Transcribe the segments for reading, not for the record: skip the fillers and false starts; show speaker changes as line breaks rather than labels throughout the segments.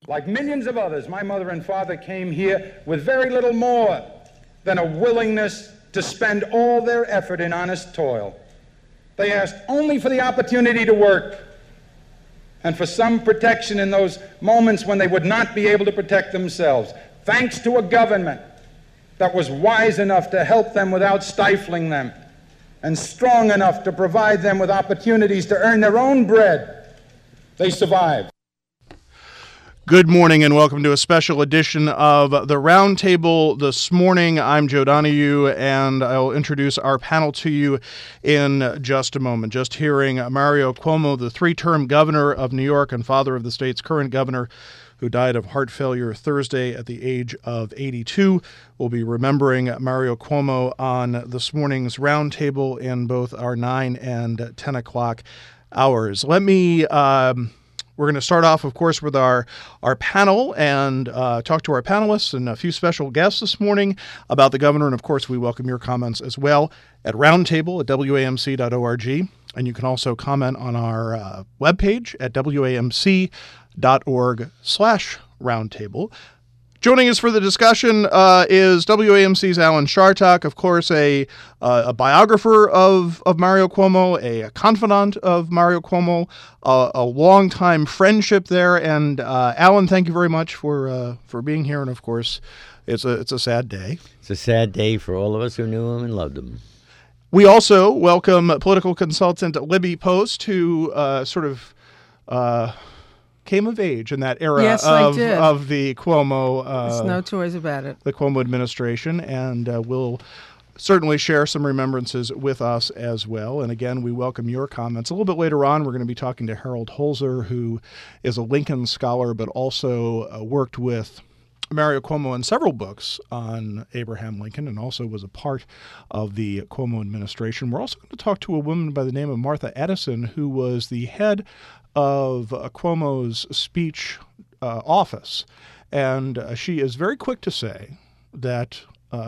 Like millions of others, my mother and father came here with very little more than a willingness to spend all their effort in honest toil. They asked only for the opportunity to work and for some protection in those moments when they would not be able to protect themselves, thanks to a government that was wise enough to help them without stifling them and strong enough to provide them with opportunities to earn their own bread. They survived.
Good morning and welcome to a special edition of The Roundtable this morning. I'm Joe Donahue and I'll introduce our panel to you in just a moment. Just hearing Mario Cuomo, the three-term governor of New York and father of the state's current governor, who died of heart failure Thursday at the age of 82. We'll be remembering Mario Cuomo on this morning's roundtable in both our 9 and 10 o'clock hours. We're going to start off, of course, with our panel and talk to our panelists and a few special guests this morning about the governor. And, of course, we welcome your comments as well at roundtable at wamc.org. And you can also comment on our webpage at wamc.org/roundtable. Joining us for the discussion is WAMC's Alan Chartock, of course, a biographer of Mario Cuomo, a confidant of Mario Cuomo, a longtime friendship there. And Alan, thank you very much for being here. And of course, it's a sad day.
It's a sad day for all of us who knew him and loved him.
We also welcome political consultant Libby Post, who came of age in that era of the Cuomo.
There's no two ways about it.
The Cuomo administration, and will certainly share some remembrances with us as well. And again, we welcome your comments. A little bit later on, we're going to be talking to Harold Holzer, who is a Lincoln scholar, but also worked with Mario Cuomo in several books on Abraham Lincoln and also was a part of the Cuomo administration. We're also going to talk to a woman by the name of Martha Edison, who was the head of Cuomo's speech office. And she is very quick to say that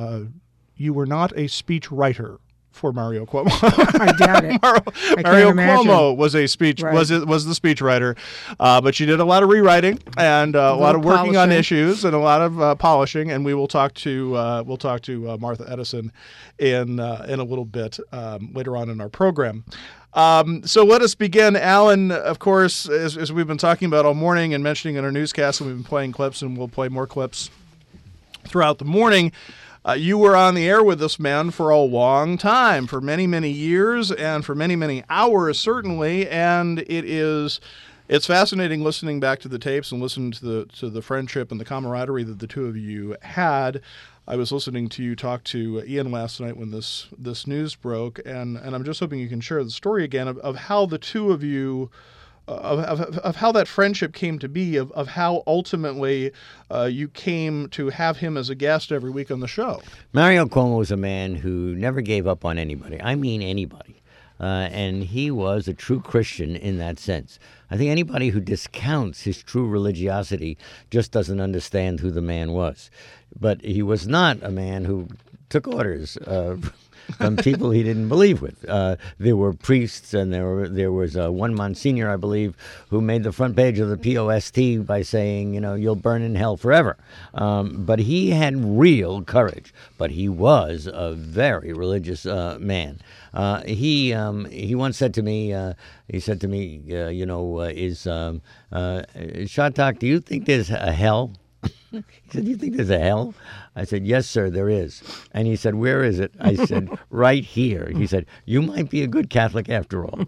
you were not a speech writer for Mario Cuomo.
I doubt it.
Mario Cuomo was the speech writer, but she did a lot of rewriting and a lot of working on issues and a lot of polishing. And we will talk to Martha Edison in a little bit later on in our program. So let us begin. Alan, of course, as we've been talking about all morning and mentioning in our newscast, and we've been playing clips, and we'll play more clips throughout the morning. You were on the air with this man for a long time, for many, many years, and for many, many hours, certainly. And it's fascinating listening back to the tapes and listening to the friendship and the camaraderie that the two of you had. I was listening to you talk to Ian last night when this news broke, and I'm just hoping you can share the story again of how the two of you, of how that friendship came to be, of how ultimately you came to have him as a guest every week on the show.
Mario Cuomo was a man who never gave up on anybody. I mean anybody. And he was a true Christian in that sense. I think anybody who discounts his true religiosity just doesn't understand who the man was. But he was not a man who took orders from people he didn't believe with. There were priests, and there was one Monsignor, I believe, who made the front page of the POST by saying, you'll burn in hell forever. But he had real courage. But he was a very religious man. He once said to me, Chartock, do you think there's a hell? He said, do you think there's a hell? I said, yes, sir, there is. And he said, where is it? I said, right here. He said, you might be a good Catholic after all.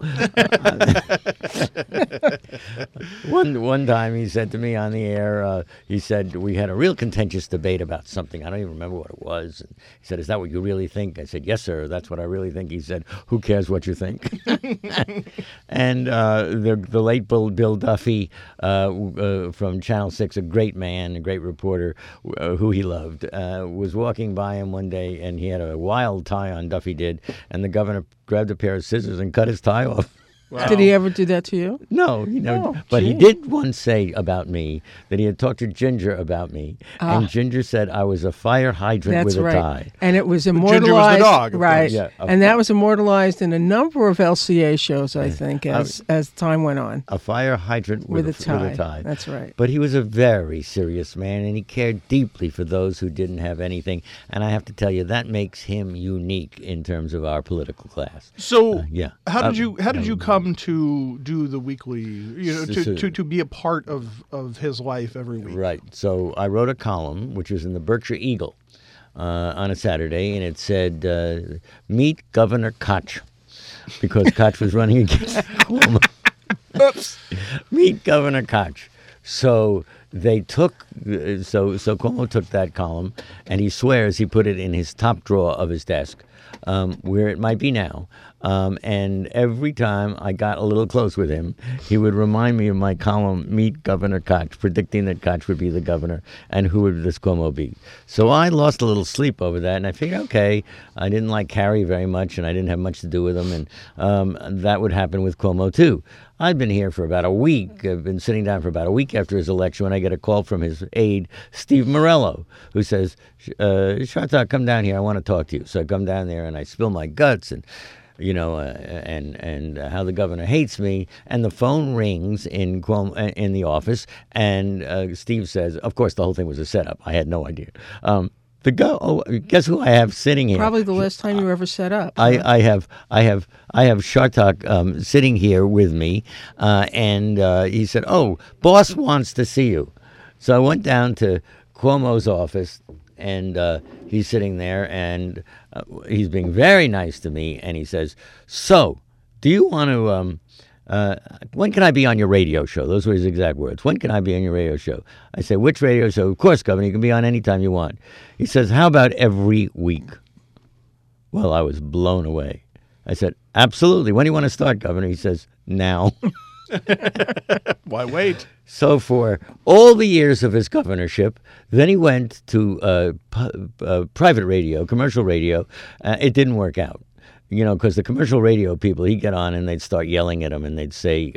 One time he said to me on the air, he said, we had a real contentious debate about something. I don't even remember what it was. And he said, is that what you really think? I said, yes, sir, that's what I really think. He said, who cares what you think? And the late Bill Duffy from Channel 6, a great man, a great reporter who he loved, was walking by him one day, and he had a wild tie on, Duffy did, and the governor grabbed a pair of scissors and cut his tie off.
Wow.
Did he ever do that to you?
No, but he did once say about me that he had talked to Ginger about me, and Ginger said I was a fire hydrant with a tie.
And it was immortalized.
Ginger was the dog,
right?
Yeah,
and that was immortalized in a number of LCA shows, I think, as time went on.
A fire hydrant with a tie.
That's right.
But he was a very serious man, and he cared deeply for those who didn't have anything. And I have to tell you, that makes him unique in terms of our political class.
So, how did you come to do the weekly? To be a part of his life every week.
Right. So I wrote a column, which was in the Berkshire Eagle, on a Saturday, and it said, "Meet Governor Koch," because Koch was running against Cuomo.
Oops.
Meet Governor Koch. So they took, so Cuomo took that column, and he swears he put it in his top drawer of his desk, where it might be now. And every time I got a little close with him, he would remind me of my column, Meet Governor Koch, predicting that Koch would be the governor, and who would this Cuomo be? So I lost a little sleep over that, and I figured, okay, I didn't like Harry very much, and I didn't have much to do with him, and that would happen with Cuomo too. I'd been here for about a week. I've been sitting down for about a week after his election when I get a call from his aide, Steve Morello, who says, Shartak, come down here. I want to talk to you. So I come down there and I spill my guts and how the governor hates me. And the phone rings in the office, and Steve says, of course, the whole thing was a setup. I had no idea. Guess who I have sitting here?
Probably the last time you were ever set up.
I have Shartak sitting here with me, and he said, "Oh, boss wants to see you." So I went down to Cuomo's office, and he's sitting there, and he's being very nice to me, and he says, "So, do you want to?" When can I be on your radio show? Those were his exact words. When can I be on your radio show? I say, which radio show? Of course, Governor, you can be on any time you want. He says, how about every week? Well, I was blown away. I said, absolutely. When do you want to start, Governor? He says, now.
Why wait?
So for all the years of his governorship, then he went to private radio, commercial radio. It didn't work out. Because the commercial radio people, he'd get on and they'd start yelling at him, and they'd say,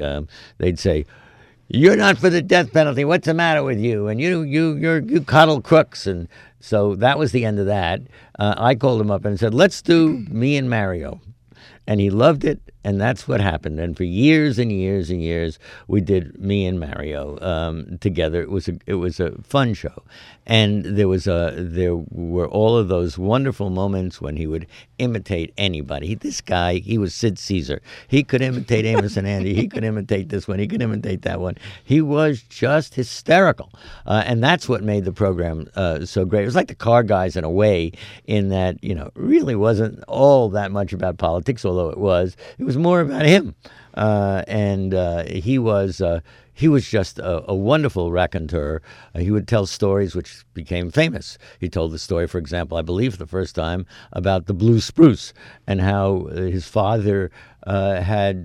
"You're not for the death penalty. What's the matter with you? And you coddle crooks." And so that was the end of that. I called him up and said, "Let's do Me and Mario," and he loved it. And that's what happened. And for years and years and years, we did Me and Mario together. It was a fun show, and there were all of those wonderful moments when he would imitate anybody. This guy, he was Sid Caesar. He could imitate Amos and Andy. He could imitate this one. He could imitate that one. He was just hysterical, and that's what made the program so great. It was like the Car Guys in a way, in that really wasn't all that much about politics, although it was. It was more about him, and he was just a wonderful raconteur. He would tell stories which became famous. He told the story, for example, I believe the first time, about the blue spruce and how his father had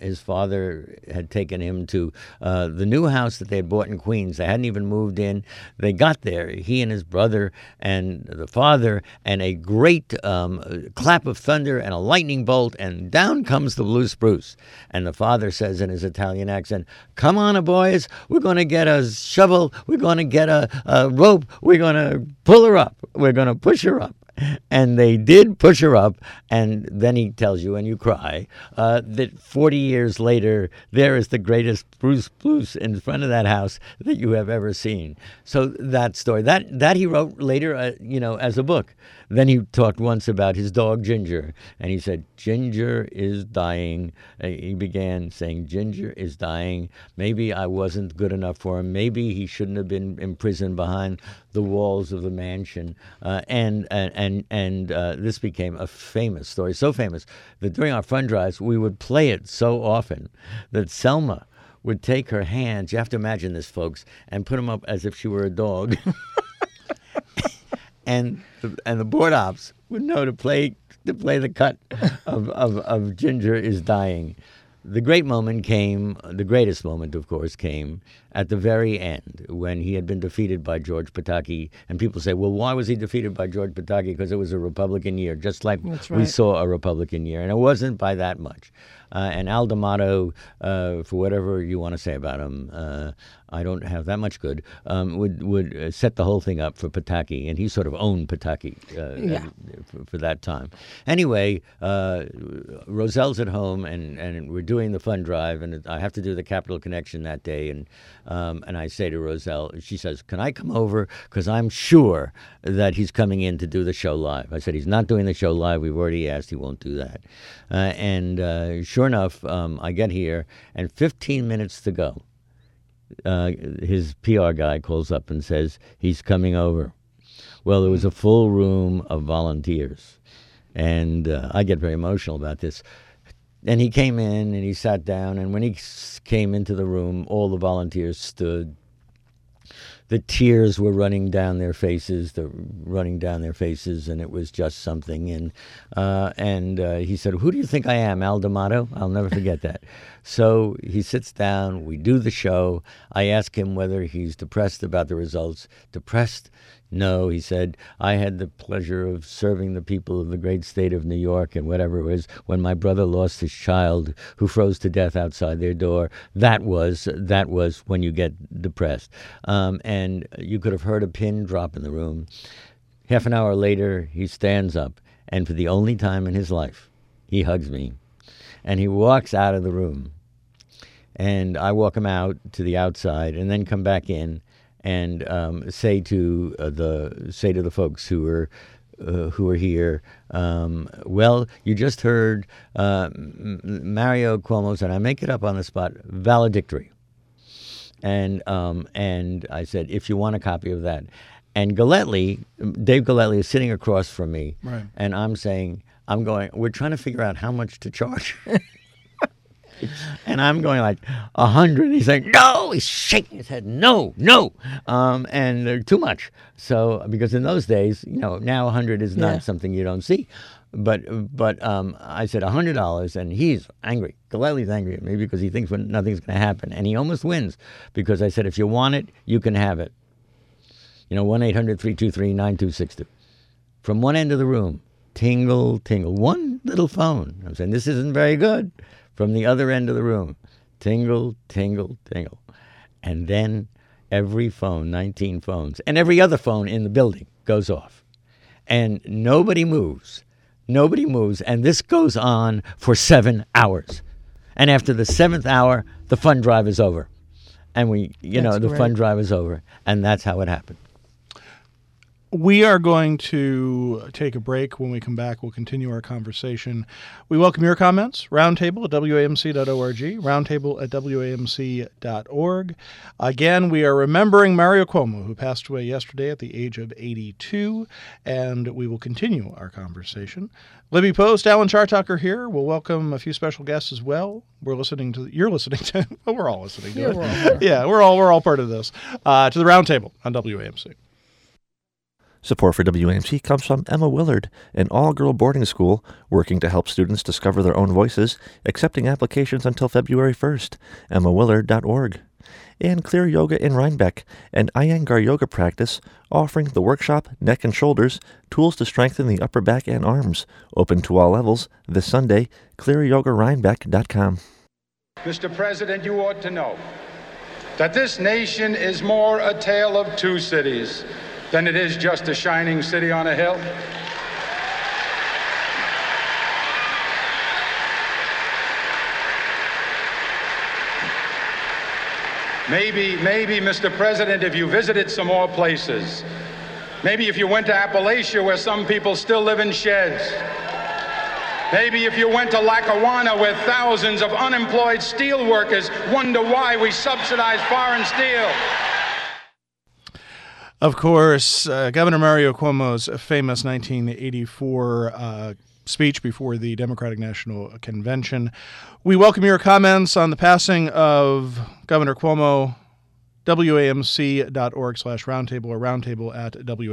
taken him to the new house that they had bought in Queens. They hadn't even moved in. They got there, he and his brother and the father, and a great clap of thunder and a lightning bolt, and down comes the blue spruce. And the father says in his Italian accent, "Come on, boys, we're going to get a shovel, we're going to get a rope, we're going to pull her up, we're going to push her up." And they did push her up, and then he tells you, and you cry, that 40 years later, there is the greatest spruce in front of that house that you have ever seen. So that story, that he wrote later, as a book. Then he talked once about his dog, Ginger, and he said, "Ginger is dying." He began saying, "Ginger is dying. Maybe I wasn't good enough for him. Maybe he shouldn't have been imprisoned behind the walls of the mansion." And this became a famous story, so famous that during our fund drives, we would play it so often that Selma would take her hands, you have to imagine this, folks, and put them up as if she were a dog. And the board ops would know to play the cut of Ginger is dying. The greatest moment, of course, came at the very end when he had been defeated by George Pataki. And people say, well, why was he defeated by George Pataki? Because it was a Republican year, just like we saw a Republican year. And it wasn't by that much. And Al D'Amato, for whatever you want to say about him, I don't have that much good, would set the whole thing up for Pataki, and he sort of owned Pataki for that time. Anyway, Roselle's at home, and we're doing the fund drive, and I have to do the Capital Connection that day, and I say to Roselle, she says, "Can I come over? Because I'm sure that he's coming in to do the show live." I said, "He's not doing the show live. We've already asked. He won't do that." And sure enough, I get here, and 15 minutes to go. His PR guy calls up and says he's coming over. Well, there was a full room of volunteers, and I get very emotional about this. And he came in and he sat down, and when he came into the room, all the volunteers stood. The tears were running down their faces, and it was just something. And he said, "Who do you think I am, Al D'Amato?" I'll never forget that. So he sits down, we do the show. I ask him whether he's depressed about the results. Depressed? No, he said, "I had the pleasure of serving the people of the great state of New York and whatever it was when my brother lost his child who froze to death outside their door. That was when you get depressed." And you could have heard a pin drop in the room. Half an hour later, he stands up, and for the only time in his life, he hugs me, and he walks out of the room. And I walk him out to the outside and then come back in and say to the folks who are here, well, you just heard Mario Cuomo's, and I make it up on the spot, valedictory. And I said, if you want a copy of that. And Dave Galletly is sitting across from me,
right.
And we're trying to figure out how much to charge. And I'm going like 100. He's like, no. He's shaking his head. No. And they're too much. So because in those days, now 100 is not something you don't see. But I said $100, and he's angry. Galletly's angry at me because he thinks nothing's going to happen, and he almost wins because I said, if you want it, you can have it. 1-800-323-9262. From one end of the room, tingle, tingle. One little phone. I'm saying this isn't very good. From the other end of the room, tingle, tingle, tingle. And then every phone, 19 phones, and every other phone in the building goes off. And nobody moves. And this goes on for 7 hours. And after the 7th hour, the fund drive is over. And the fund drive is over. And that's how it happened.
We are going to take a break. When we come back, we'll continue our conversation. We welcome your comments. Roundtable at WAMC.org. Roundtable at WAMC.org. Again, we are remembering Mario Cuomo, who passed away yesterday at the age of 82, and we will continue our conversation. Libby Post, Alan Chartocker here. We'll welcome a few special guests as well. You're listening to, well, we're all listening to it. Yeah, we're all part of this. To the Roundtable on WAMC.
Support for WAMC comes from Emma Willard, an all-girl boarding school working to help students discover their own voices, accepting applications until February 1st, emmawillard.org. And Clear Yoga in Rhinebeck, an Iyengar yoga practice offering the workshop Neck and Shoulders, tools to strengthen the upper back and arms, open to all levels, this Sunday, clearyogarhinebeck.com.
Mr. President, you ought to know that this nation is more a tale of two cities than it is just a shining city on a hill. Maybe, Mr. President, if you visited some more places, maybe if you went to Appalachia where some people still live in sheds, maybe if you went to Lackawanna where thousands of unemployed steel workers wonder why we subsidize foreign steel.
Of course, Governor Mario Cuomo's famous 1984 speech before the Democratic National Convention. We welcome your comments on the passing of Governor Cuomo. WAMC.org/roundtable or roundtable at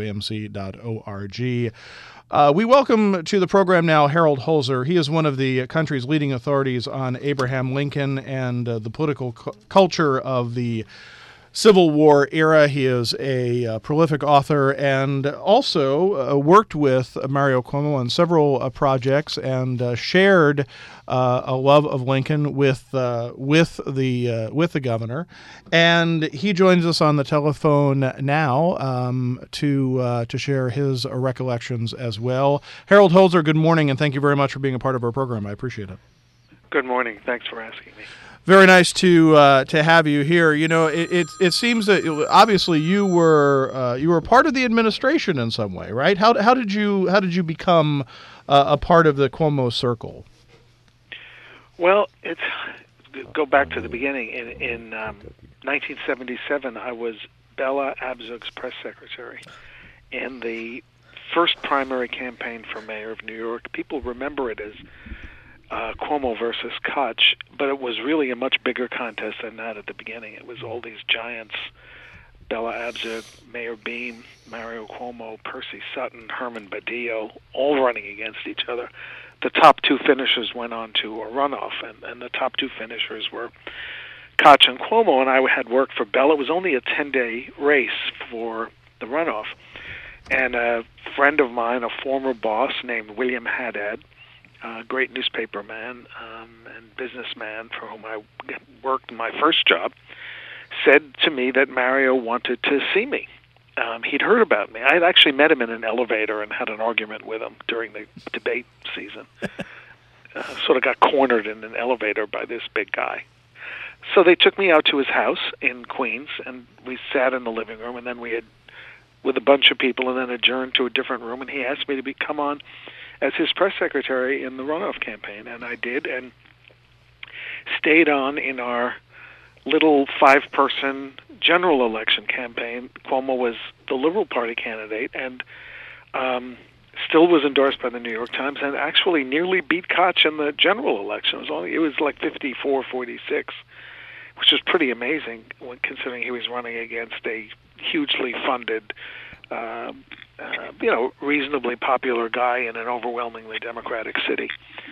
WAMC.org. We welcome to the program now Harold Holzer. He is one of the country's leading authorities on Abraham Lincoln and the political culture of the Civil War era. He is a prolific author and also worked with Mario Cuomo on several projects and shared a love of Lincoln with the governor. And he joins us on the telephone now to share his recollections as well. Harold Holzer, good morning, and thank you very much for being a part of our program. I appreciate it.
Good morning. Thanks for asking me.
Very nice to have you here. You know, it seems that obviously you were part of the administration in some way, right? How did you become a part of the Cuomo circle?
Well, go back to the beginning. In 1977, I was Bella Abzug's press secretary in the first primary campaign for mayor of New York. People remember it as Cuomo versus Koch, but it was really a much bigger contest than that at the beginning. It was all these giants, Bella Abzug, Mayor Beam, Mario Cuomo, Percy Sutton, Herman Badillo, all running against each other. The top two finishers went on to a runoff, and the top two finishers were Koch and Cuomo, and I had worked for Bella. It was only a 10-day race for the runoff, and a friend of mine, a former boss named William Haddad, a great newspaper man and businessman for whom I worked in my first job, said to me that Mario wanted to see me. He'd heard about me. I had actually met him in an elevator and had an argument with him during the debate season. Sort of got cornered in an elevator by this big guy. So they took me out to his house in Queens, and we sat in the living room, and then we had, with a bunch of people, and then adjourned to a different room, and he asked me to come on as his press secretary in the runoff campaign, and I did, and stayed on in our little 5-person general election campaign. Cuomo was the Liberal Party candidate, and still was endorsed by the New York Times, and actually nearly beat Koch in the general election. It was like 54-46, which is pretty amazing when considering he was running against a hugely funded, reasonably popular guy in an overwhelmingly Democratic city.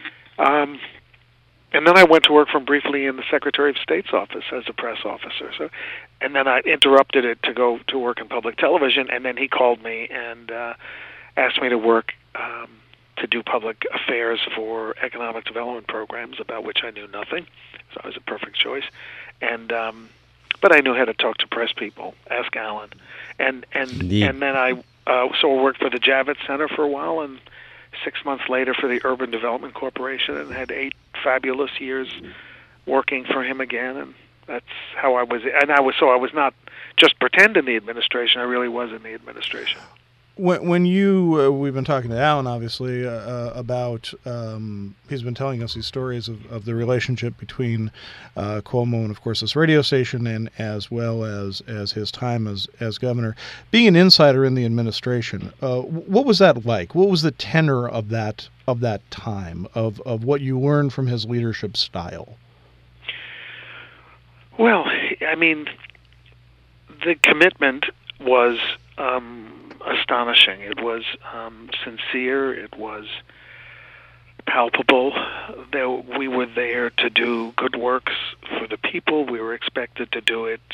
And then I went to work for him briefly in the Secretary of State's office as a press officer. And then I interrupted it to go to work in public television, and then he called me and asked me to work to do public affairs for economic development programs about which I knew nothing. So it was a perfect choice. But I knew how to talk to press people. Ask Alan. And then I worked for the Javits Center for a while, and 6 months later for the Urban Development Corporation, and had 8 fabulous years working for him again. And that's how I was. And I was not just pretend in the administration. I really was in the administration.
When we've been talking to Alan, obviously, about, he's been telling us these stories of the relationship between Cuomo and, of course, this radio station, and as well as his time as governor. Being an insider in the administration, what was that like? What was the tenor of that time, of what you learned from his leadership style?
Well, I mean, the commitment was astonishing. It was sincere. It was palpable. We were there to do good works for the people. We were expected to do it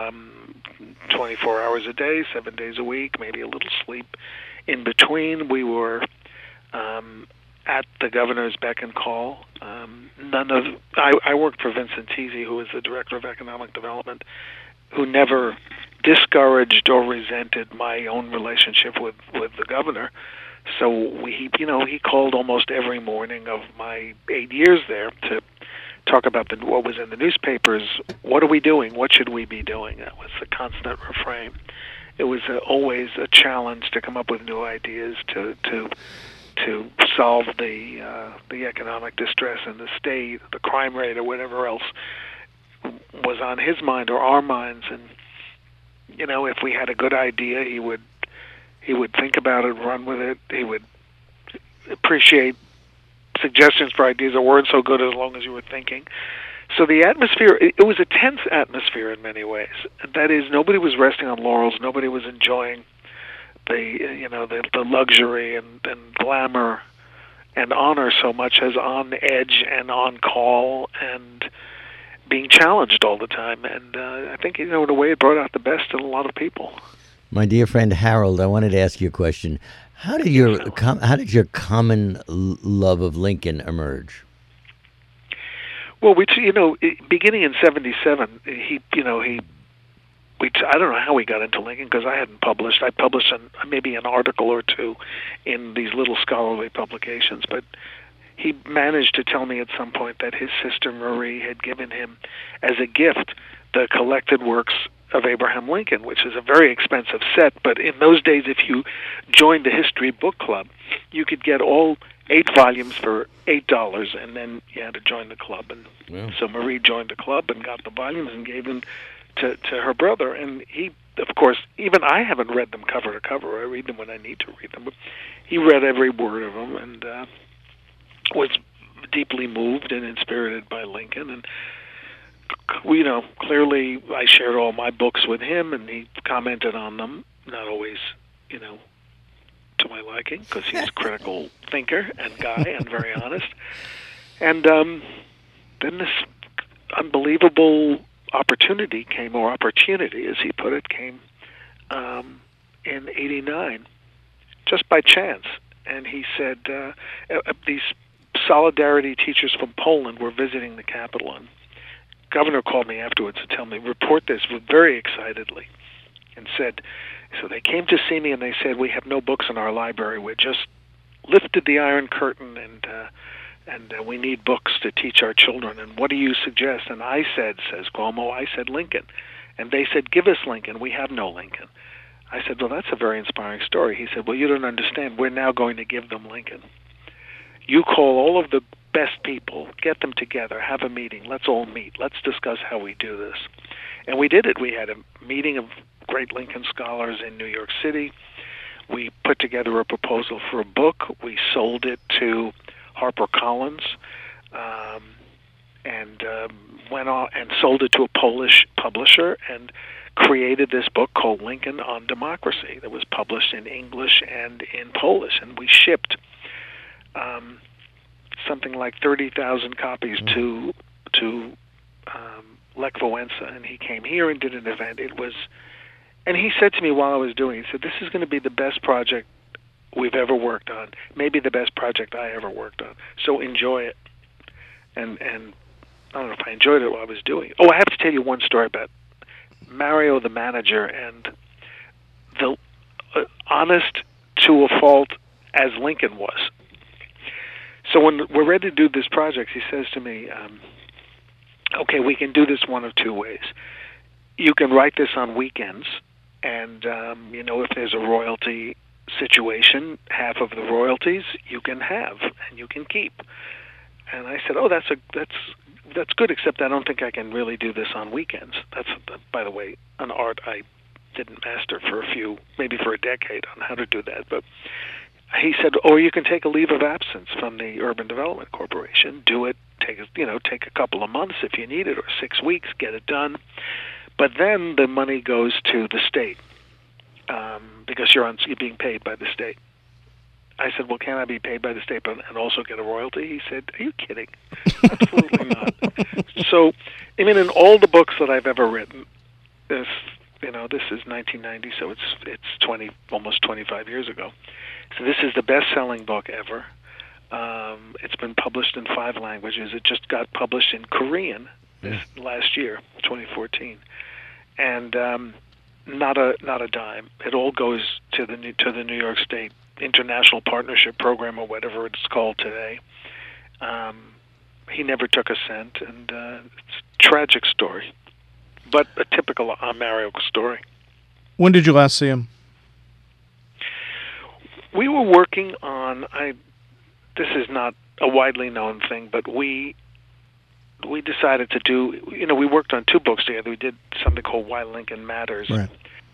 24 hours a day, 7 days a week, maybe a little sleep in between. We were at the governor's beck and call. I worked for Vincent Tese, who was the director of economic development, who never discouraged or resented my own relationship with the governor. So he called almost every morning of my 8 years there to talk about what was in the newspapers. What are we doing? What should we be doing? That was the constant refrain. It was always a challenge to come up with new ideas to solve the economic distress in the state, the crime rate, or whatever else was on his mind or our minds. And if we had a good idea, he would think about it, run with it. He would appreciate suggestions for ideas that weren't so good as long as you were thinking. So the atmosphere, it was a tense atmosphere in many ways. That is, nobody was resting on laurels. Nobody was enjoying the luxury and glamour and honor so much as on edge and on call. And being challenged all the time. And I think, in a way, it brought out the best in a lot of people.
My dear friend Harold, I wanted to ask you a question. How did your common love of Lincoln emerge?
Well, beginning in '77, I don't know how we got into Lincoln, because I hadn't published. I published maybe an article or two in these little scholarly publications, but he managed to tell me at some point that his sister Marie had given him as a gift the collected works of Abraham Lincoln, which is a very expensive set, but in those days, if you joined the History Book Club, you could get all 8 volumes for $8, and then you had to join the club. And so Marie joined the club and got the volumes and gave them to her brother. And he, of course, even I haven't read them cover to cover. I read them when I need to read them. But he read every word of them and was deeply moved and inspirited by Lincoln. And clearly I shared all my books with him, and he commented on them, not always, to my liking, because he's a critical thinker and guy and very honest. And then this unbelievable opportunity came, or opportunity, as he put it, came in '89, just by chance. And he said these Solidarity teachers from Poland were visiting the Capitol, and Governor called me afterwards to tell me, report this very excitedly, and said, so they came to see me and they said, we have no books in our library. We just lifted the Iron Curtain, and we need books to teach our children. And what do you suggest? And I said, says Cuomo, I said Lincoln. And they said, give us Lincoln. We have no Lincoln. I said, well, that's a very inspiring story. He said, well, you don't understand. We're now going to give them Lincoln. You call all of the best people, get them together, have a meeting. Let's all meet. Let's discuss how we do this. And we did it. We had a meeting of great Lincoln scholars in New York City. We put together a proposal for a book. We sold it to HarperCollins, and went on and sold it to a Polish publisher, and created this book called Lincoln on Democracy that was published in English and in Polish. And we shipped something like 30,000 copies to Lech Wałęsa, and he came here and did an event. And he said to me while I was doing it, he said, this is going to be the best project we've ever worked on, maybe the best project I ever worked on. So enjoy it. And I don't know if I enjoyed it while I was doing it. Oh, I have to tell you one story about Mario, the manager, and the honest to a fault as Lincoln was. So when we're ready to do this project, he says to me, okay, we can do this one of two ways. You can write this on weekends, and, if there's a royalty situation, half of the royalties you can have and you can keep. And I said, oh, that's good, except I don't think I can really do this on weekends. That's, by the way, an art I didn't master maybe for a decade on how to do that. But he said, or you can take a leave of absence from the Urban Development Corporation, do it, take a couple of months if you need it, or 6 weeks, get it done. But then the money goes to the state, because you're being paid by the state. I said, well, can I be paid by the state and also get a royalty? He said, are you kidding? Absolutely not. So, in all the books that I've ever written, this is 1990, so it's almost 25 years ago. So this is the best-selling book ever. It's been published in 5 languages. It just got published in Korean last year, 2014, and not a dime. It all goes to the New York State International Partnership Program, or whatever it's called today. He never took a cent, and it's a tragic story, but a typical Mario story.
When did you last see him?
We were working on. This is not a widely known thing, but we decided to do. We worked on 2 books together. We did something called Why Lincoln Matters.
Right.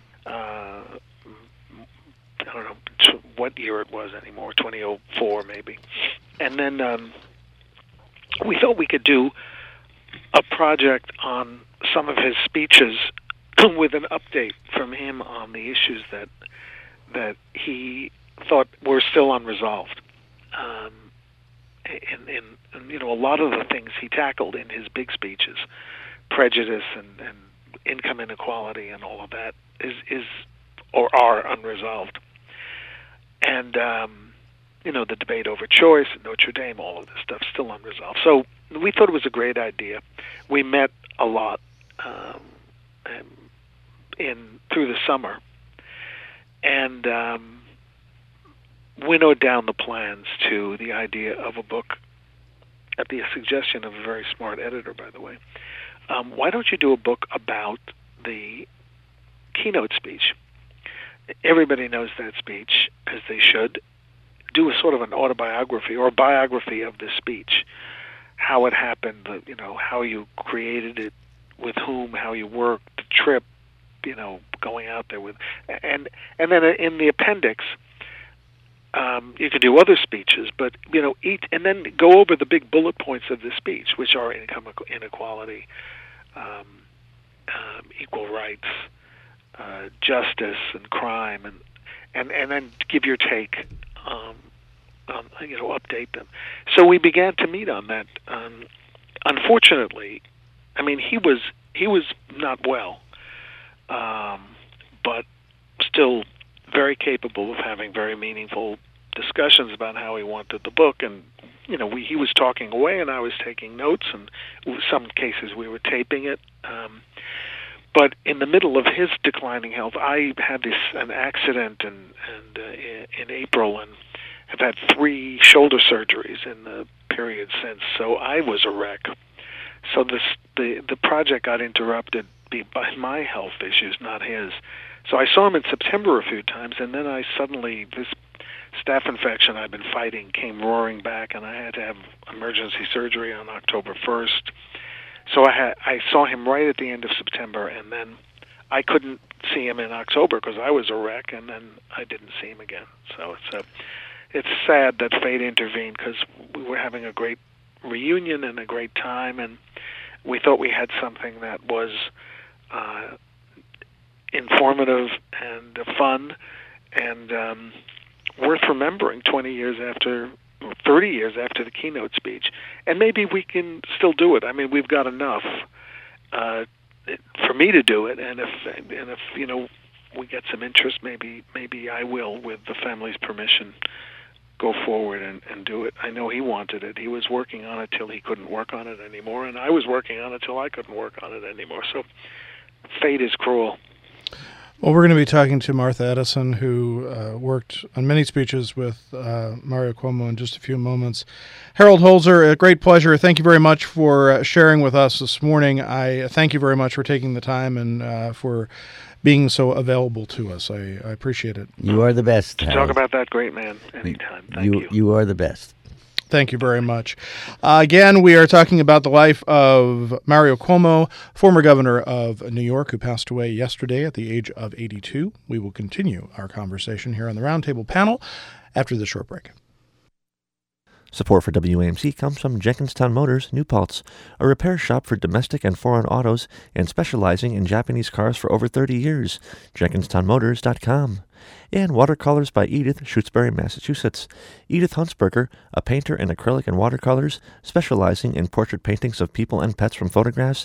I don't know what year it was anymore, 2004 maybe. And then we thought we could do a project on some of his speeches with an update from him on the issues that he thought were still unresolved. in a lot of the things he tackled in his big speeches, prejudice and income inequality and all of that is or are unresolved. And the debate over choice at Notre Dame, all of this stuff still unresolved. So we thought it was a great idea. We met a lot through the summer, and winnowed down the plans to the idea of a book at the suggestion of a very smart editor, by the way. Why don't you do a book about the keynote speech? Everybody knows that speech, as they should. Do a sort of an autobiography or a biography of this speech, how it happened, how you created it, with whom, how you worked, the trip, going out there with, and then in the appendix, you could do other speeches, but each, and then go over the big bullet points of the speech, which are income inequality, equal rights, justice, and crime, and then give your take. Update them. So we began to meet on that. Unfortunately, he was not well, but still very capable of having very meaningful discussions about how he wanted the book. And he was talking away, and I was taking notes, and in some cases we were taping it. But in the middle of his declining health, I had an accident in April, and have had 3 shoulder surgeries in the period since. So I was a wreck. So the project got interrupted by my health issues, not his. So I saw him in September a few times, and then this staph infection I've been fighting came roaring back, and I had to have emergency surgery on October 1st. So I saw him right at the end of September, and then I couldn't see him in October because I was a wreck, and then I didn't see him again. So it's sad that fate intervened, because we were having a great reunion and a great time, and we thought we had something that was informative and fun and worth remembering 20 years after, or 30 years after the keynote speech. And maybe we can still do it. We've got enough for me to do it, and if we get some interest, maybe I will, with the family's permission, go forward and do it. I know he wanted it. He was working on it till he couldn't work on it anymore, and I was working on it till I couldn't work on it anymore. So fate is cruel.
Well, we're going to be talking to Martha Edison, who worked on many speeches with Mario Cuomo, in just a few moments. Harold Holzer, a great pleasure. Thank you very much for sharing with us this morning. I thank you very much for taking the time and for being so available to us. I appreciate it.
You are the best.
To talk about that great man anytime. Thank you.
You are the best.
Thank you very much. Again, we are talking about the life of Mario Cuomo, former governor of New York, who passed away yesterday at the age of 82. We will continue our conversation here on the Roundtable panel after this short break.
Support for WAMC comes from Jenkinstown Motors, New Paltz, a repair shop for domestic and foreign autos and specializing in Japanese cars for over 30 years. JenkinstownMotors.com. And Watercolors by Edith, Shutesbury, Massachusetts. Edith Huntsberger, a painter in acrylic and watercolors, specializing in portrait paintings of people and pets from photographs.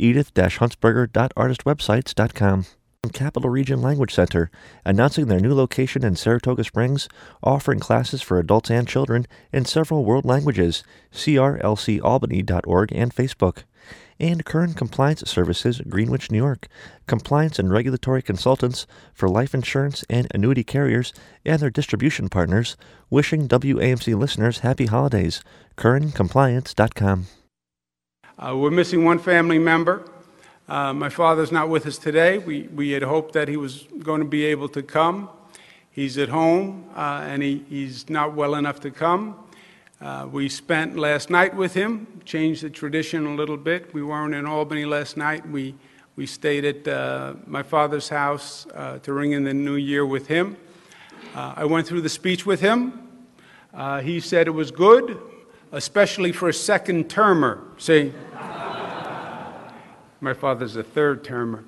Edith-Huntsberger.artistwebsites.com. Capital Region Language Center, announcing their new location in Saratoga Springs, offering classes for adults and children in several world languages. crlcalbany.org and Facebook. And Curran Compliance Services, Greenwich, New York, compliance and regulatory consultants for life insurance and annuity carriers and their distribution partners, wishing WAMC listeners happy holidays. CurranCompliance.com.
We're missing one family member. My father's not with us today. We had hoped that he was going to be able to come. He's at home, and he's not well enough to come. We spent last night with him, changed the tradition a little bit. We weren't in Albany last night. We stayed at my father's house to ring in the new year with him. I went through the speech with him. He said it was good, especially for a second-termer. See? My father's a third-termer.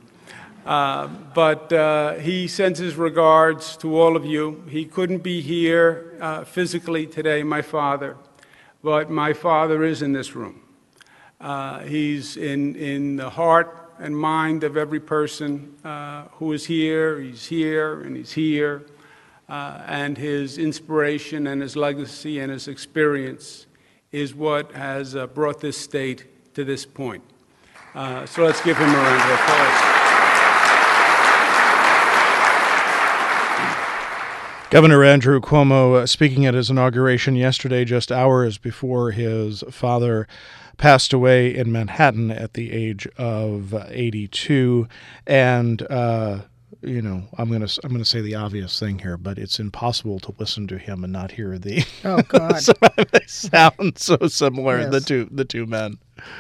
But he sends his regards to all of you. He couldn't be here physically today, my father, but my father is in this room. He's in the heart and mind of every person who is here. He's here, and he's here. And his inspiration and his legacy and his experience is what has brought this state to this point. So let's give him a round of applause.
Governor Andrew Cuomo speaking at his inauguration yesterday, just hours before his father passed away in Manhattan at the age of 82. And you know, I'm gonna say the obvious thing here, but it's impossible to listen to him and not hear the they sound so similar. Yes. The two men.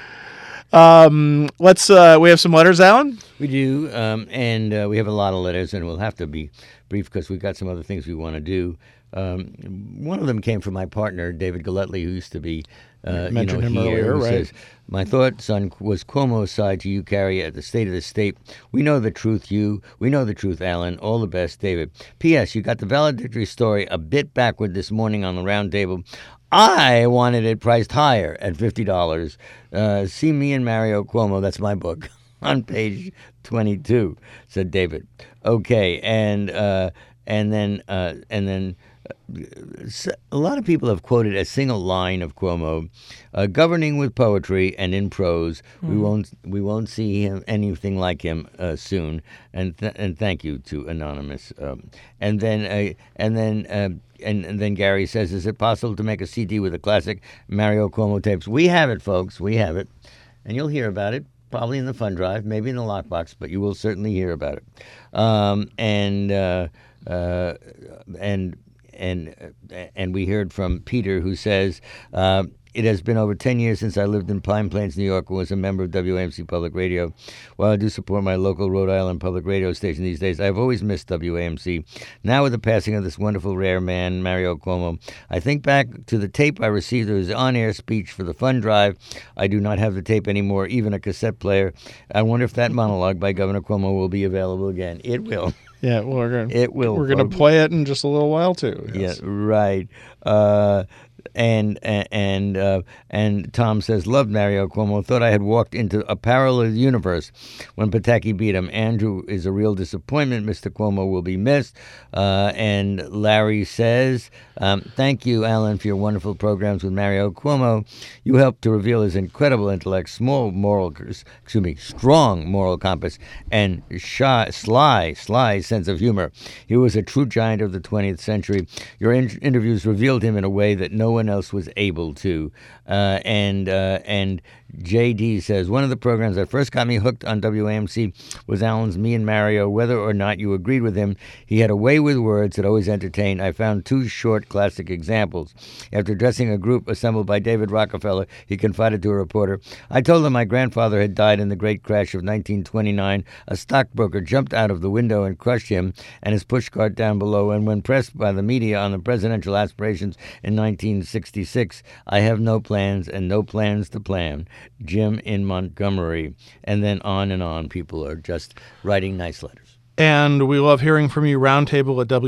We have some letters, Alan.
We do, and we have a lot of letters, and we'll have to be brief because we've got some other things we want to do. One of them came from my partner, David Galletly, who used to be
mentioned him
here,
earlier, right?
Says, my thoughts on was Cuomo's side to you, Carrie, at the State of the State. We know the truth, We know the truth, Alan. All the best, David. P.S. You got the valedictory story a bit backward this morning on the round table. I wanted it priced higher at $50. See Me and Mario Cuomo, that's my book, on page 22, said David. Okay, and then a lot of people have quoted a single line of Cuomo, governing with poetry and in prose. We won't see him anything like him soon. And thank you to Anonymous. And then Gary says, is it possible to make a CD with the classic Mario Cuomo tapes? We have it, folks. We have it, and you'll hear about it. Probably in the fund drive, maybe in the lockbox, but you will certainly hear about it. And we heard from Peter, who says, it has been over 10 years since I lived in Pine Plains, New York, and was a member of WAMC Public Radio. While I do support my local Rhode Island public radio station these days, I've always missed WAMC. Now with the passing of this wonderful, rare man, Mario Cuomo, I think back to the tape I received of his on-air speech for the fund drive. I do not have the tape anymore, even a cassette player. I wonder if that monologue by Governor Cuomo will be available again. It will.
Yeah, well, we're
going
to play it in just a little while too. Yes.
Yeah, right. And Tom says, loved Mario Cuomo. Thought I had walked into a parallel universe when Pataki beat him. Andrew is a real disappointment. Mr. Cuomo will be missed. And Larry says, thank you, Alan, for your wonderful programs with Mario Cuomo. You helped to reveal his incredible intellect, strong moral compass, and sly sense of humor. He was a true giant of the 20th century. Your interviews revealed him in a way that no one else was able to. And JD says, one of the programs that first got me hooked on WAMC was Alan's Me and Mario. Whether or not you agreed with him, he had a way with words that always entertained. I found two short classic examples. After addressing a group assembled by David Rockefeller, he confided to a reporter, I told him my grandfather had died in the great crash of 1929. A stockbroker jumped out of the window and crushed him and his pushcart down below. And when pressed by the media on the presidential aspirations in 1966, I have no plans and no plans to plan. Jim in Montgomery. And then on. People are just writing nice letters.
And we love hearing from you, roundtable at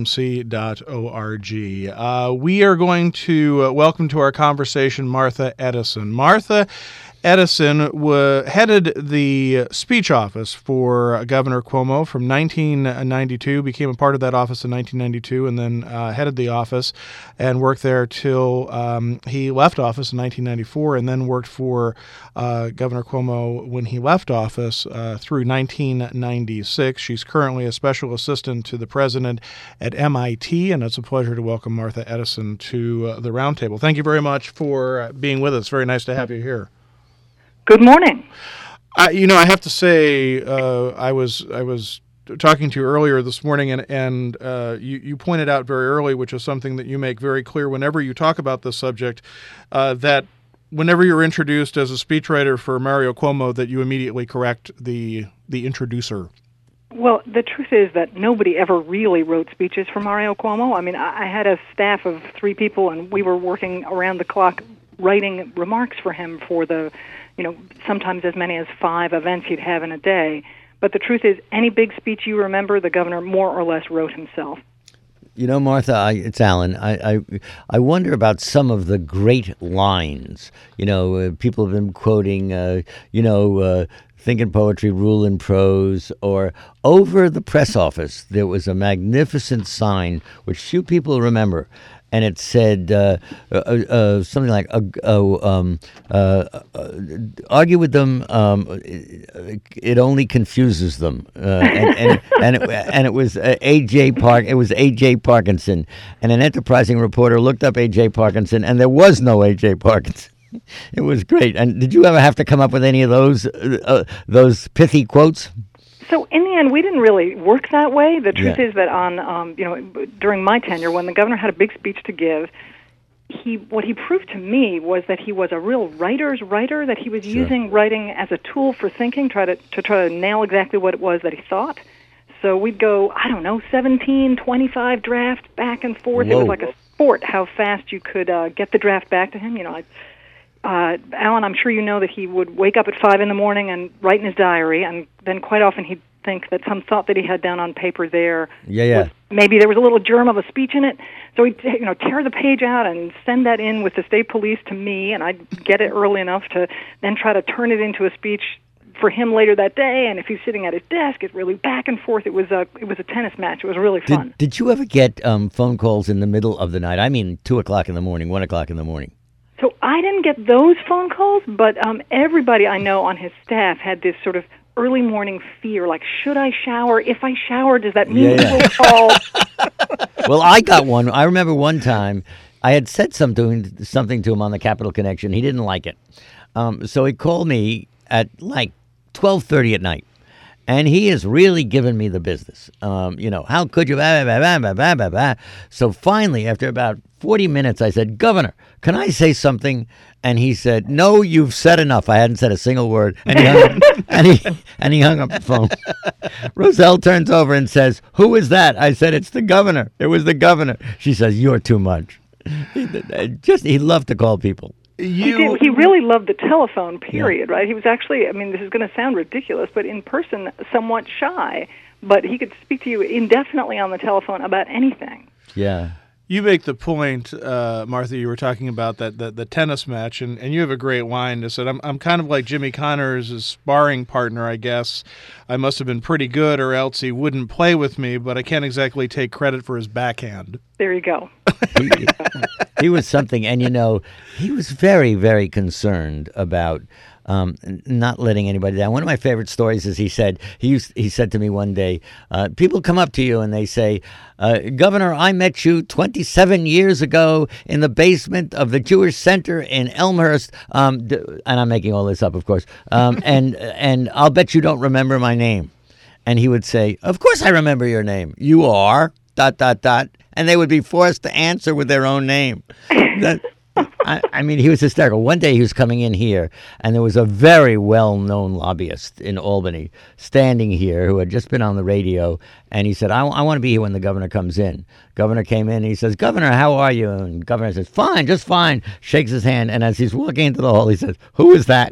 WAMC.org. We are going to welcome to our conversation Martha Edison. Martha Edison headed the speech office for Governor Cuomo from 1992, became a part of that office in 1992, and then headed the office and worked there till he left office in 1994, and then worked for Governor Cuomo when he left office through 1996. She's currently a special assistant to the president at MIT, and it's a pleasure to welcome Martha Edison to the roundtable. Thank you very much for being with us. Very nice to have you here.
Good morning.
I have to say, I was talking to you earlier this morning, and you pointed out very early, which is something that you make very clear whenever you talk about this subject, that whenever you're introduced as a speechwriter for Mario Cuomo, that you immediately correct the introducer.
Well, the truth is that nobody ever really wrote speeches for Mario Cuomo. I mean, I had a staff of 3 people, and we were working around the clock writing remarks for him for the, sometimes as many as 5 events he'd have in a day. But the truth is, any big speech you remember, the governor more or less wrote himself.
You know, Martha, it's Alan. I wonder about some of the great lines. You know, people have been quoting, think in poetry, rule in prose, or over the press office, there was a magnificent sign, which few people remember. And it said something like, argue with them, it only confuses them. And it was A.J. Parkinson. And an enterprising reporter looked up A.J. Parkinson, and there was no A.J. Parkinson. It was great. And did you ever have to come up with any of those pithy quotes?
So in the end, we didn't really work that way. The truth is that during my tenure, when the governor had a big speech to give, what he proved to me was that he was a real writer's writer, that he was using writing as a tool for thinking, try to nail exactly what it was that he thought. So we'd go, 17, 25 drafts back and forth. Whoa. It was like a sport how fast you could get the draft back to him. Alan, I'm sure you know that he would wake up at 5 in the morning and write in his diary, and then quite often he'd think that some thought that he had down on paper there, maybe there was a little germ of a speech in it. So he'd tear the page out and send that in with the state police to me, and I'd get it early enough to then try to turn it into a speech for him later that day. And if he's sitting at his desk, it's really back and forth. It was a tennis match. It was really fun.
Did you ever get phone calls in the middle of the night? I mean, 2 o'clock in the morning, 1 o'clock in the morning.
So I didn't get those phone calls, but everybody I know on his staff had this sort of early morning fear, like, should I shower? If I shower, does that mean he will call?
Well, I got one. I remember one time I had said something to him on the Capital Connection. He didn't like it. So he called me at like 12:30 at night. And he has really given me the business. How could you? So finally, after about 40 minutes, I said, Governor, can I say something? And he said, no, you've said enough. I hadn't said a single word. And he hung up, and he hung up the phone. Roselle turns over and says, who is that? I said, it's the governor. It was the governor. She says, you're too much. He loved to call people.
He really loved the telephone, period, right? He was actually, this is going to sound ridiculous, but in person, somewhat shy. But he could speak to you indefinitely on the telephone about anything.
Yeah.
You make the point, Martha, you were talking about the tennis match, and you have a great line that said, I'm kind of like Jimmy Connors' sparring partner, I guess. I must have been pretty good or else he wouldn't play with me, but I can't exactly take credit for his backhand.
There you go.
He was something, and he was very, very concerned about not letting anybody down. One of my favorite stories is he said to me one day, people come up to you and they say, Governor, I met you 27 years ago in the basement of the Jewish Center in Elmhurst, and I'm making all this up, of course, and I'll bet you don't remember my name. And he would say, of course I remember your name. You are ... And they would be forced to answer with their own name. He was hysterical. One day he was coming in here, and there was a very well-known lobbyist in Albany standing here who had just been on the radio, and he said, I want to be here when the governor comes in. Governor came in, and he says, Governor, how are you? And governor says, fine, just fine, shakes his hand, and as he's walking into the hall, he says, who is that?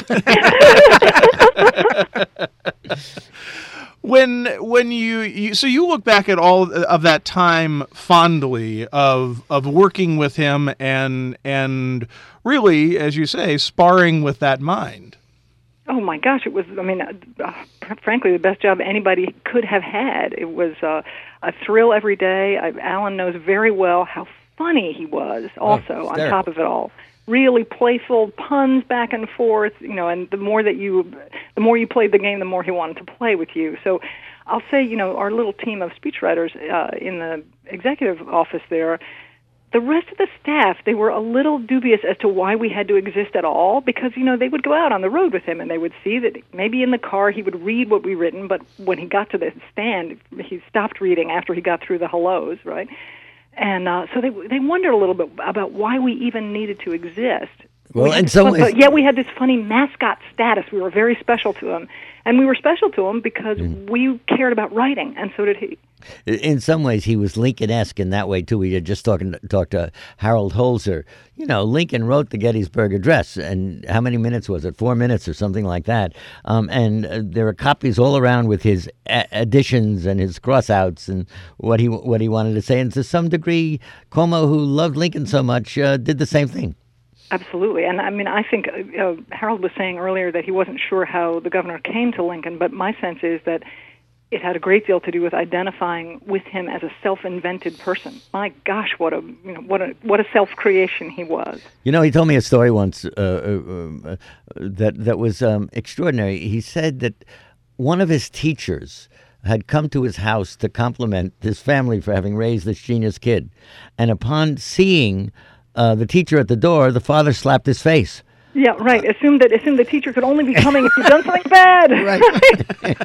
When you look back at all of that time fondly of working with him and really, as you say, sparring with that mind.
Oh my gosh, it was, frankly, the best job anybody could have had. It was a thrill every day. Alan knows very well how funny he was also on top of it all. Really playful puns back and forth, and the more you played the game, the more he wanted to play with you. So I'll say, our little team of speechwriters in the executive office there, the rest of the staff, they were a little dubious as to why we had to exist at all, because, they would go out on the road with him and they would see that maybe in the car he would read what we'd written, but when he got to the stand, he stopped reading after he got through the hellos, right? And so they wondered a little bit about why we even needed to exist.
Well,
but yet we had this funny mascot status. We were very special to him. And we were special to him because we cared about writing, and so did he.
In some ways, he was Lincoln-esque in that way, too. We had just talked to Harold Holzer. Lincoln wrote the Gettysburg Address, and how many minutes was it? 4 minutes or something like that. And there are copies all around with his additions and his cross-outs and what he wanted to say. And to some degree, Cuomo, who loved Lincoln so much, did the same thing.
Absolutely. And I think Harold was saying earlier that he wasn't sure how the governor came to Lincoln, but my sense is that it had a great deal to do with identifying with him as a self-invented person. My gosh, what a self-creation he was.
He told me a story once that was extraordinary. He said that one of his teachers had come to his house to compliment his family for having raised this genius kid, and upon seeing the teacher at the door, the father slapped his face.
Yeah, right. Assume the teacher could only be coming if you've done something bad.
Right.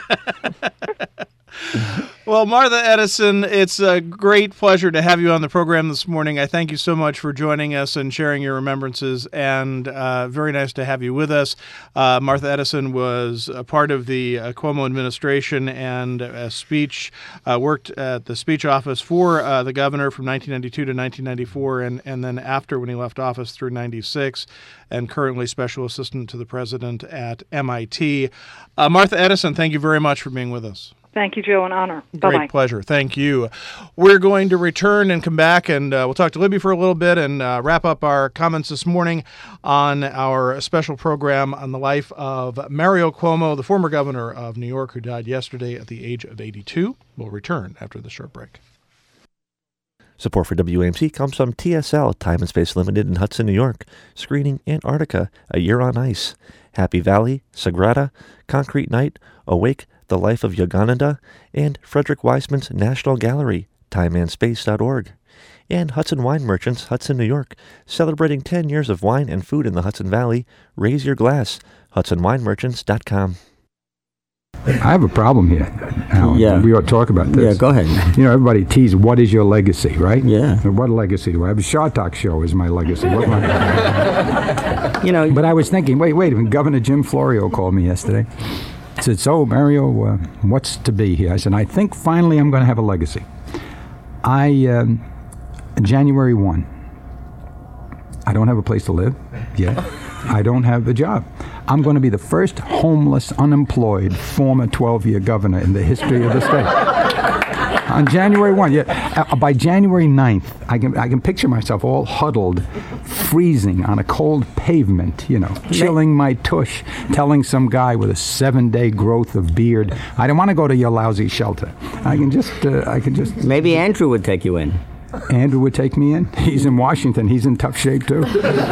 Well, Martha Edison, it's a great pleasure to have you on the program this morning. I thank you so much for joining us and sharing your remembrances, and very nice to have you with us. Martha Edison was a part of the Cuomo administration and worked at the speech office for the governor from 1992 to 1994, and then after, when he left office, through 96, and currently special assistant to the president at MIT. Martha Edison, thank you very much for being with us.
Thank you, Joe. An honor. Bye-bye.
Great pleasure. Thank you. We're going to return and come back, and we'll talk to Libby for a little bit and wrap up our comments this morning on our special program on the life of Mario Cuomo, the former governor of New York, who died yesterday at the age of 82. We'll return after the short break.
Support for WAMC comes from TSL, Time and Space Limited in Hudson, New York, screening Antarctica, A Year on Ice, Happy Valley, Sagrada, Concrete Night, Awake, The Life of Yogananda, and Frederick Wiseman's National Gallery, timeandspace.org. And Hudson Wine Merchants, Hudson, New York, celebrating 10 years of wine and food in the Hudson Valley. Raise your glass, hudsonwinemerchants.com.
I have a problem here, Alan.
Yeah.
We ought to talk about this.
Yeah, go ahead.
Everybody teases, what is your legacy, right?
Yeah.
What legacy do I have? A Shaw Talk show is my legacy. But I was thinking, wait, Governor Jim Florio called me yesterday. He said, so, Mario, what's to be here? I said, I think finally I'm going to have a legacy. January 1, I don't have a place to live yet. I don't have a job. I'm going to be the first homeless, unemployed, former 12-year governor in the history of the state. On January 1, by January 9th, I can picture myself all huddled, freezing on a cold pavement, chilling my tush, telling some guy with a 7-day growth of beard, I don't want to go to your lousy shelter. I can just.
Maybe Andrew would take you in.
Andrew would take me in? He's in Washington. He's in tough shape, too.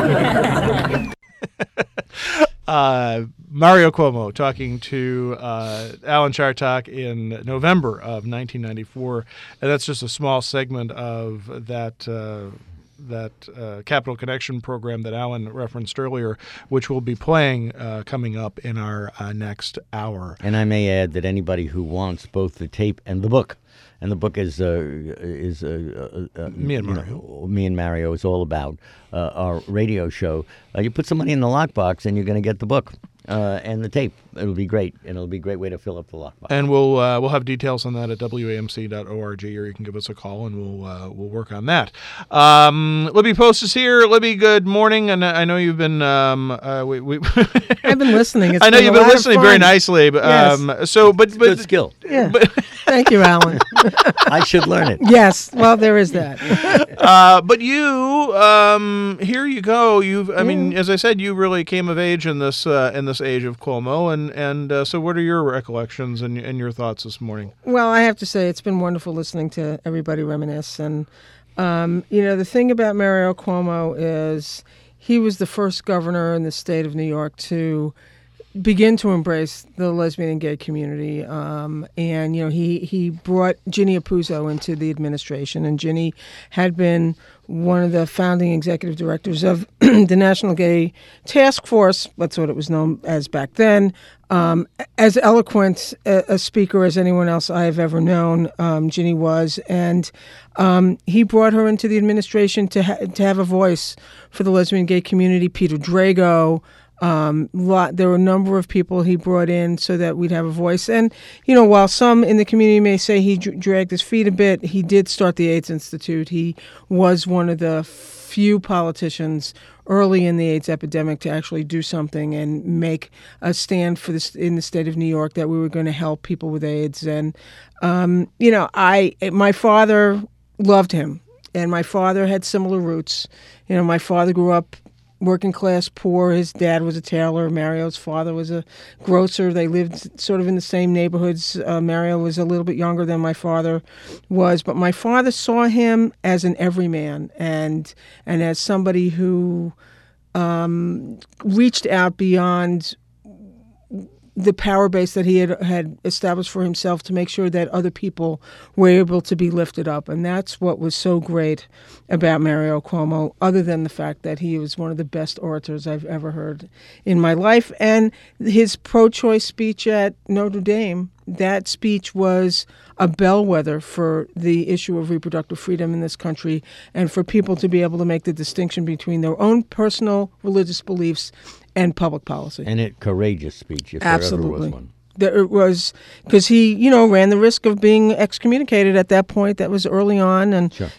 Mario Cuomo talking to Alan Chartock in November of 1994, and that's just a small segment of that Capital Connection program that Alan referenced earlier, which we'll be playing coming up in our next hour.
And I may add that anybody who wants both the tape and the book, and the book is
Me and Mario.
Me and Mario is all about our radio show. You put some money in the lockbox, and you're going to get the book and the tape. It'll be great, and it'll be a great way to fill up the lockbox.
And we'll have details on that at WAMC.org, or you can give us a call, and we'll work on that. Libby Post is here. Libby, good morning. And I know you've been
I've been listening.
I know you've been listening very nicely. But,
yes.
But good skill.
Yeah. Thank you, Alan.
I should learn it.
Yes. Well, there is that.
But you, here you go. I mean, as I said, you really came of age in this age of Cuomo, and so what are your recollections and your thoughts this morning?
Well, I have to say it's been wonderful listening to everybody reminisce, and the thing about Mario Cuomo is he was the first governor in the state of New York to begin to embrace the lesbian and gay community, and he brought Ginny Apuzzo into the administration, and Ginny had been one of the founding executive directors of the National Gay Task Force. That's what it was known as back then. As eloquent a speaker as anyone else I have ever known, Ginny was, and he brought her into the administration to have a voice for the lesbian and gay community. Peter Drago. There were a number of people he brought in so that we'd have a voice. And, while some in the community may say he dragged his feet a bit, he did start the AIDS Institute. He was one of the few politicians early in the AIDS epidemic to actually do something and make a stand for this in the state of New York that we were going to help people with AIDS. And, my father loved him, and my father had similar roots. My father grew up working class, poor. His dad was a tailor. Mario's father was a grocer. They lived sort of in the same neighborhoods. Mario was a little bit younger than my father was, but my father saw him as an everyman and as somebody who reached out beyond the power base that he had established for himself to make sure that other people were able to be lifted up. And that's what was so great about Mario Cuomo, other than the fact that he was one of the best orators I've ever heard in my life. And his pro-choice speech at Notre Dame, that speech was a bellwether for the issue of reproductive freedom in this country and for people to be able to make the distinction between their own personal religious beliefs and public policy.
And a courageous speech, if
Absolutely.
There ever was one.
It was because he, ran the risk of being excommunicated at that point. That was early on, and
sure.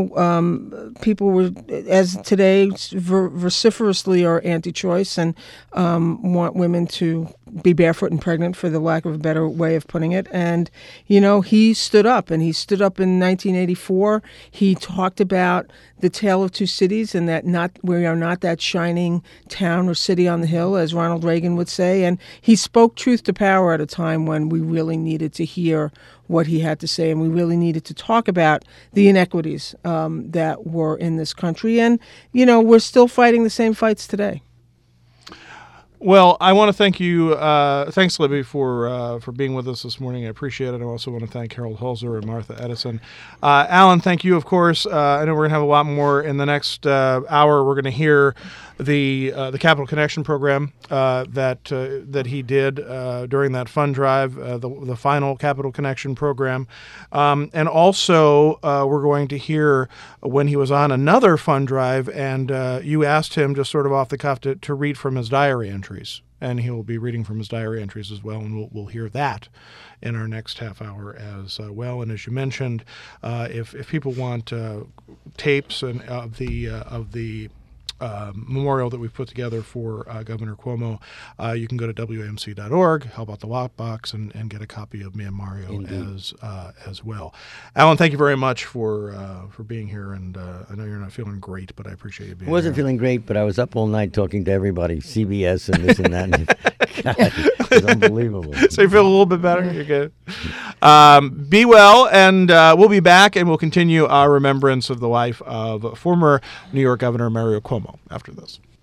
People were, as today, vociferously are anti-choice and want women to be barefoot and pregnant, for the lack of a better way of putting it. And he stood up, and he stood up in 1984. He talked about the tale of two cities, and that we are not that shining town or city on the hill, as Ronald Reagan would say. And he spoke truth to power at a time when we really needed to hear what he had to say, and we really needed to talk about the inequities that were in this country. And, we're still fighting the same fights today.
Well, I want to thank you. Thanks, Libby, for being with us this morning. I appreciate it. I also want to thank Harold Holzer and Martha Edison. Alan, thank you, of course. I know we're going to have a lot more in the next hour. We're going to hear the Capital Connection program that he did during that fund drive, the final Capital Connection program. And also, we're going to hear when he was on another fund drive, and you asked him just sort of off the cuff to read from his diary entries. And he will be reading from his diary entries as well, and we'll hear that in our next half hour as well. And as you mentioned, if people want tapes and of the memorial that we've put together for Governor Cuomo, you can go to WAMC.org, help out the lockbox, and get a copy of Me and Mario as well. Alan, thank you very much for being here, and I know you're not feeling great, but I appreciate you being here.
I wasn't feeling great, but I was up all night talking to everybody, CBS and this and that. God, it was unbelievable.
So you feel a little bit better? You're good. Be well, and we'll be back, and we'll continue our remembrance of the life of former New York Governor Mario Cuomo after this.